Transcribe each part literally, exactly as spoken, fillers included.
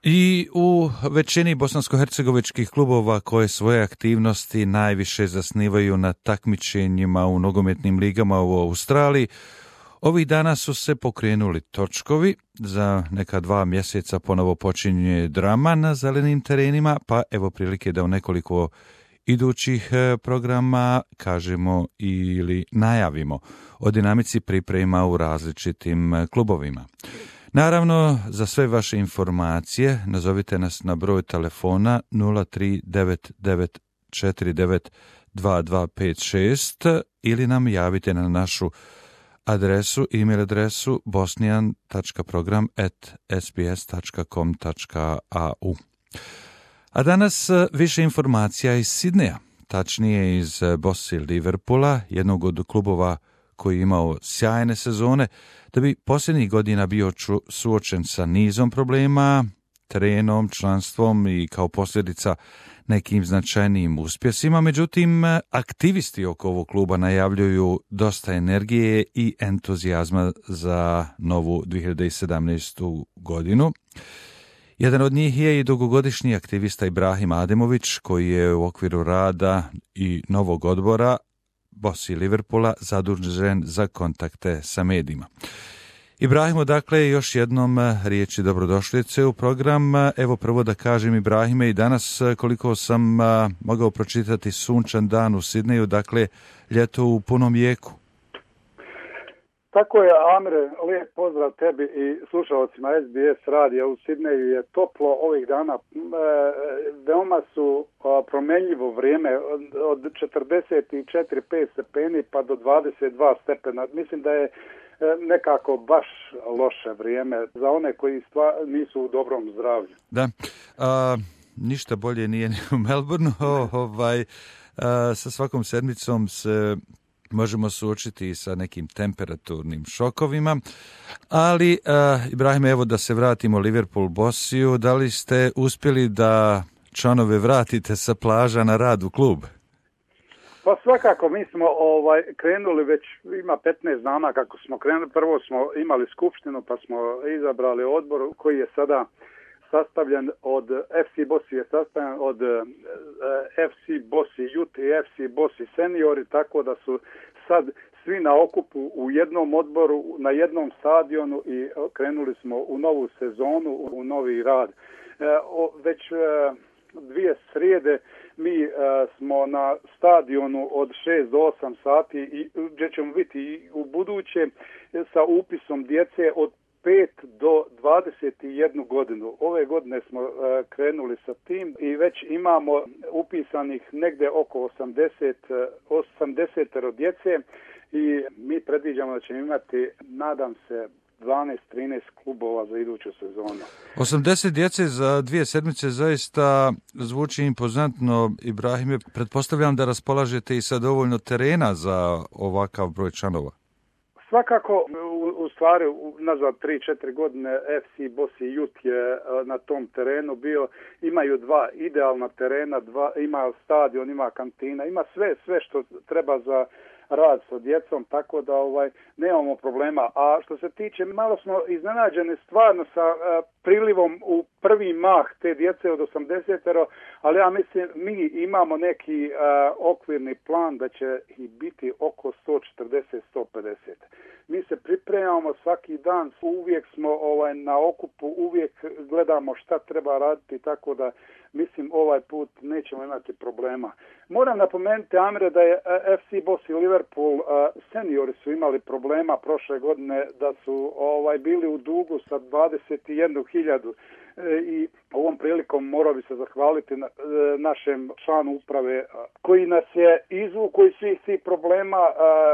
I u većini bosansko-hercegovičkih klubova koje svoje aktivnosti najviše zasnivaju na takmičenjima u nogometnim ligama u Australiji, ovih dana su se pokrenuli točkovi. Za neka dva mjeseca ponovo počinje drama na zelenim terenima, pa evo prilike da u nekoliko idućih programa kažemo ili najavimo o dinamici priprema u različitim klubovima. Naravno, za sve vaše informacije nazovite nas na broj telefona nula tri devet devet četiri devet dva dva pet šest ili nam javite na našu adresu, e-mail adresu bosnian tačka program at s b s tačka com tačka a u. A danas više informacija iz Sidneja, tačnije iz Bosse Liverpoola, jednog od klubova koji je imao sjajne sezone, da bi posljednjih godina bio ču, suočen sa nizom problema, terenom, članstvom i kao posljedica nekim značajnijim uspjesima. Međutim, aktivisti oko ovog kluba najavljuju dosta energije i entuzijazma za novu dvije hiljade sedamnaestu godinu. Jedan od njih je i dugogodišnji aktivista Ibrahim Ademović, koji je u okviru rada i novog odbora Bosse Liverpoola zadužen za kontakte sa medijima. Ibrahimo, dakle, još jednom riječi dobrodošlice u program. Evo prvo da kažem, Ibrahime, i danas koliko sam mogao pročitati sunčan dan u Sidneju, dakle, ljeto u punom jeku. Tako je, Amre, lijep pozdrav tebi i slušalcima S B S radija. U Sidneju je toplo ovih dana, e, veoma su a, promjenjivo vrijeme, od, od četrdeset četiri pet stepeni pa do dvadeset dva stepena. Mislim da je e, nekako baš loše vrijeme za one koji stva, nisu u dobrom zdravlju. Da, a, ništa bolje nije ni u Melbourneu, ovaj, a, sa svakom sedmicom se možemo suočiti sa nekim temperaturnim šokovima, ali uh, Ibrahime, evo da se vratimo Liverpool Bossiju, da li ste uspjeli da članove vratite sa plaža na rad u klub? Pa svakako, mi smo ovaj krenuli već, ima petnaest dana kako smo krenuli, prvo smo imali skupštinu pa smo izabrali odbor koji je sada sastavljen od, F C Bosse je sastavljen od uh, F C Bosse Youth i F C Bosse Seniori, tako da su sad svi na okupu u jednom odboru, na jednom stadionu i krenuli smo u novu sezonu, u novi rad. E, o, već e, dvije srijede mi e, smo na stadionu od šest do osam sati i gdje ćemo biti i u buduće sa upisom djece od pet do dvadeset jednu godinu. Ove godine smo uh, krenuli sa tim i već imamo upisanih negdje oko osamdeset, osamdeset djece i mi predviđamo da ćemo imati, nadam se, dvanaest trinaest klubova za iduću sezonu. osamdeset djece za dvije sedmice zaista zvuči impozantno. Ibrahime, pretpostavljam da raspolažete i sa dovoljno terena za ovakav broj članova. Svakako, u, u stvari, nazad tri četiri godine F C Bosse Youth je na tom terenu bio, imaju dva idealna terena, dva, ima stadion, ima kantina, ima sve, sve što treba za rad sa djecom, tako da ovaj nemamo problema. A što se tiče, malo smo iznenađeni stvarno sa uh, prilivom u prvi mah te djece od osamdesetero, ali ja mislim mi imamo neki uh, okvirni plan da će ih biti oko sto četrdeset do sto pedeset. Mi se pripremamo svaki dan, uvijek smo ovaj na okupu, uvijek gledamo šta treba raditi, tako da mislim ovaj put nećemo imati problema. Moram napomenuti, Amre, da je F C Bosse Liverpool uh, seniori su imali problema prošle godine, da su ovaj bili u dugu sa dvadeset jednu hiljadu e, i ovom prilikom morao bi se zahvaliti na, e, našem članu uprave a, koji nas je izvukao iz svih tih problema a,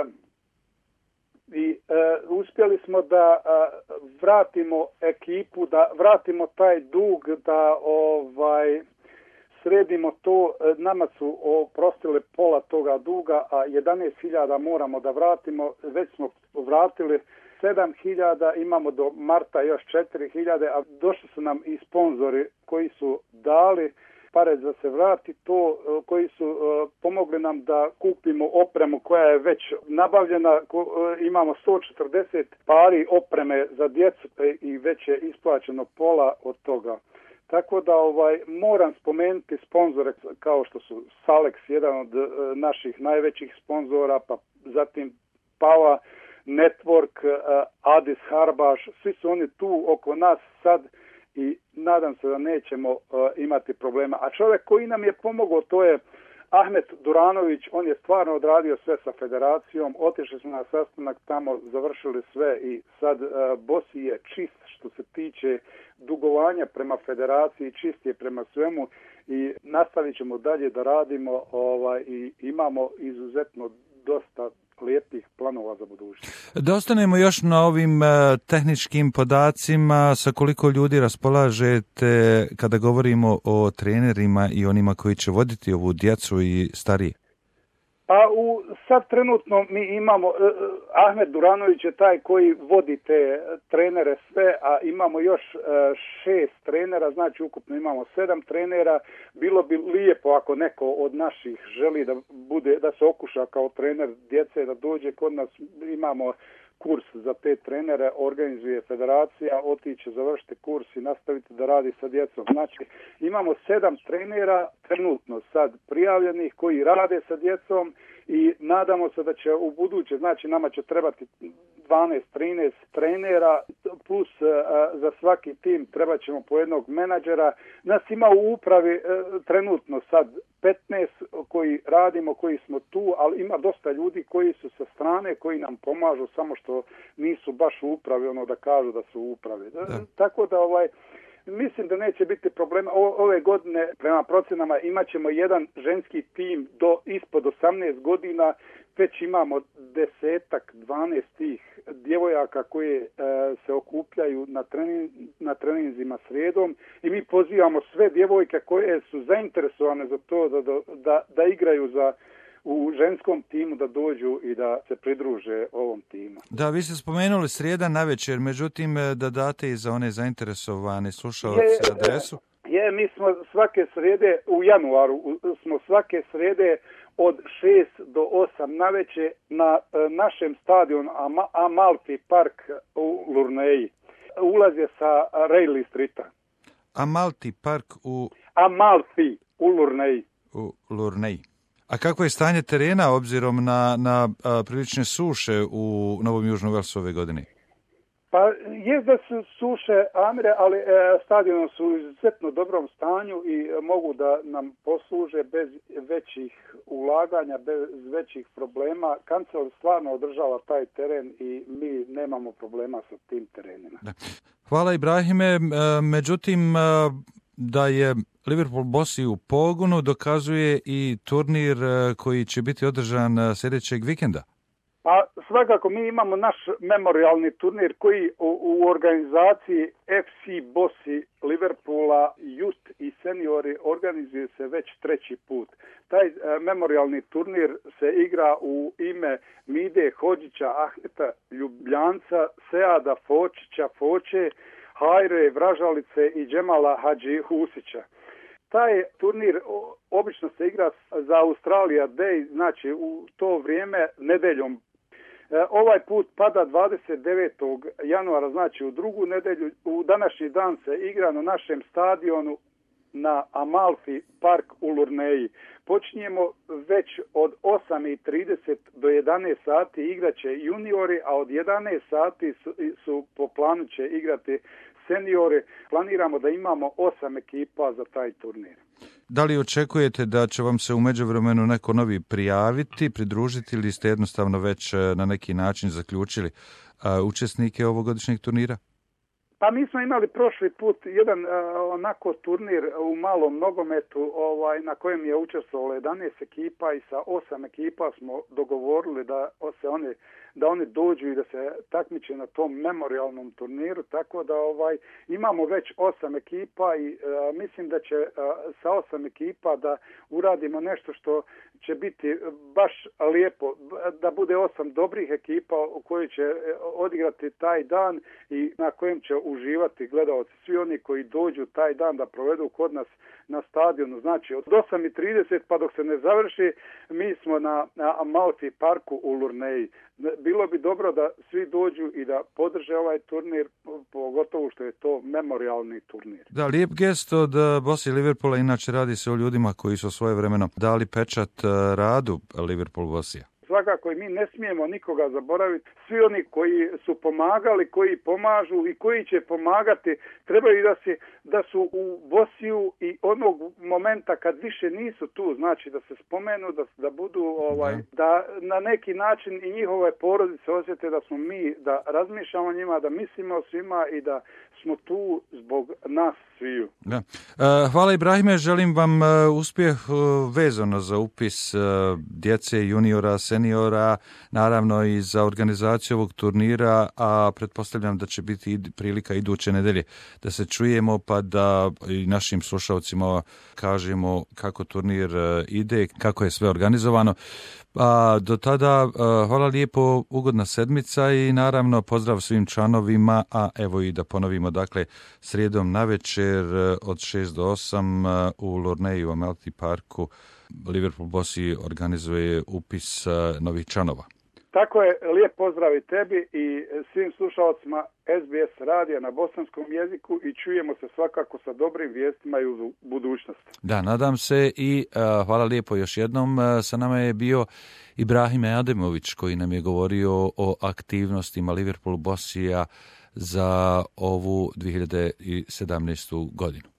i e, uspjeli smo da a, vratimo ekipu, da vratimo taj dug, da ovaj sredimo to. Nama su oprostili pola toga duga, a jedanaest hiljada moramo da vratimo. Već smo vratili sedam hiljada, imamo do marta još četiri hiljade, a došli su nam i sponzori koji su dali pare da se vrati to, koji su uh, pomogli nam da kupimo opremu koja je već nabavljena. Ko, uh, imamo sto četrdeset pari opreme za djecu i već je isplaćeno pola od toga. Tako da ovaj moram spomenuti sponzore kao što su Salex, jedan od e, naših najvećih sponzora, pa zatim Pava Network, e, Adis Harbaš, svi su oni tu oko nas sad i nadam se da nećemo e, imati problema. A čovjek koji nam je pomogao, to je Ahmet Duranović, on je stvarno odradio sve sa federacijom, otišli smo na sastanak tamo, završili sve i sad uh, Bosi je čist što se tiče dugovanja prema federaciji, čist je prema svemu i nastavit ćemo dalje da radimo ovaj, i imamo izuzetno dosta lijepih planova za budućnost. Da ostanemo još na ovim uh, tehničkim podacima, sa koliko ljudi raspolažete kada govorimo o trenerima i onima koji će voditi ovu djecu i starije? Pa u, sad trenutno mi imamo, uh, Ahmet Duranović je taj koji vodi te trenere sve, a imamo još uh, šest trenera, znači ukupno imamo sedam trenera. Bilo bi lijepo ako neko od naših želi da bude, da se okuša kao trener djece, da dođe kod nas, imamo kurs za te trenere, organizuje federacija, otiće završiti kurs i nastaviti da radi sa djecom. Znači imamo sedam trenera trenutno sad prijavljenih koji rade sa djecom i nadamo se da će u buduće, znači nama će trebati dvanaest trinaest trenera plus a, za svaki tim trebat ćemo po jednog menadžera. Nas ima u upravi a, trenutno sad petnaest koji radimo, koji smo tu, ali ima dosta ljudi koji su sa strane, koji nam pomažu, samo što nisu baš u upravi, ono da kažu da su u upravi. Da. Tako da ovaj mislim da neće biti problema. O, ove godine prema procenama imat ćemo jedan ženski tim do ispod osamnaest godina, već imamo desetak, dvanaest tih djevojaka koje e, se okupljaju na, trening, na treninzima srijedom i mi pozivamo sve djevojke koje su zainteresovane za to da, da, da, da igraju za u ženskom timu da dođu i da se pridruže ovom timu. Da, vi ste spomenuli srijeda navečer, međutim da date i za one zainteresovane slušalce adresu. Je, mi smo svake srijede u januaru, smo svake srijede od šest do osam navečer na našem stadionu Amalfi Park u Lurneji. Ulaz je sa Rayleigh Streeta. Amalfi Park u... Amalfi u Lurneji. U Lurneji. A kako je stanje terena obzirom na, na a, prilične suše u Novom Južnom Velsu ove godine? Pa je da su suše, Amire, ali e, stadioni su u izuzetno dobrom stanju i mogu da nam posluže bez većih ulaganja, bez većih problema. Kancel stvarno održava taj teren i mi nemamo problema sa tim terenima. Da. Hvala Ibrahime, međutim da je Liverpool Bosi u pogonu dokazuje i turnir koji će biti održan sljedećeg vikenda. Pa svakako mi imamo naš memorialni turnir koji u, u organizaciji F C Bosi Liverpoola, Youth i seniori organizuje se već treći put. Taj e, memorialni turnir se igra u ime Mide Hodžića, Ahmeta Ljubljanca, Seada Fočića, Foče, Hajre Vražalice i Džemala Hadži Husića. Taj turnir obično se igra za Australia Day, znači u to vrijeme nedeljom. Ovaj put pada dvadeset devetog januara, znači u drugu nedelju. U današnji dan se igra na našem stadionu na Amalfi Park u Lurneji. Počinjemo već od osam i trideset do jedanaest sati igraće juniori, a od jedanaest sati su, su po planu će igrati seniori. Planiramo da imamo osam ekipa za taj turnir. Da li očekujete da će vam se u međuvremenu neko novi prijaviti, pridružiti ili ste jednostavno već na neki način zaključili uh, učesnike ovogodišnjeg turnira? Pa mi smo imali prošli put jedan uh, onako turnir u malom nogometu ovaj, na kojem je učestvovalo jedanaest ekipa i sa osam ekipa smo dogovorili da se one da oni dođu i da se takmiče na tom memorialnom turniru, tako da ovaj imamo već osam ekipa i uh, mislim da će uh, sa osam ekipa da uradimo nešto što će biti baš lijepo, da bude osam dobrih ekipa u kojoj će odigrati taj dan i na kojem će uživati gledaoci, svi oni koji dođu taj dan da provedu kod nas na stadionu. Znači od osam i trideset pa dok se ne završi mi smo na, na Amalfi Parku u Lurneji. bilo bi dobro da svi dođu i da podrže ovaj turnir, pogotovo što je to memorialni turnir. Da, lijep gest od Bosi Liverpoola, inače radi se o ljudima koji su svojevremeno dali pečat radu Liverpool Bosija. Svakako i mi ne smijemo nikoga zaboraviti. Svi oni koji su pomagali, koji pomažu i koji će pomagati, trebaju da, si, da su u Bosiju i onog momenta kad više nisu tu, znači da se spomenu, da, da budu, ovaj, da. da na neki način i njihove porodice osjete da smo mi, da razmišljamo o njima, da mislimo o svima i da smo tu zbog nas sviju. Da. Hvala Ibrahime, želim vam uspjeh vezano za upis djece, juniora, seniora, naravno i za organizaciju ovog turnira, a pretpostavljam da će biti prilika iduće nedelje da se čujemo pa da i našim slušalcima kažemo kako turnir ide, kako je sve organizovano. A do tada hvala lijepo, ugodna sedmica i naravno pozdrav svim članovima, a evo i da ponovimo, dakle srijedom navečer od šest do osam u Lorneju, u Amalfi Parku, Liverpool Bosi organizuje upis novih članova. Tako je, lijep pozdrav i tebi i svim slušalcima S B S radija na bosanskom jeziku i čujemo se svakako sa dobrim vijestima i u budućnosti. Da, nadam se i uh, hvala lijepo još jednom. Uh, sa nama je bio Ibrahime Ademović koji nam je govorio o aktivnostima Liverpool Bosija za ovu dvije hiljade sedamnaestu godinu.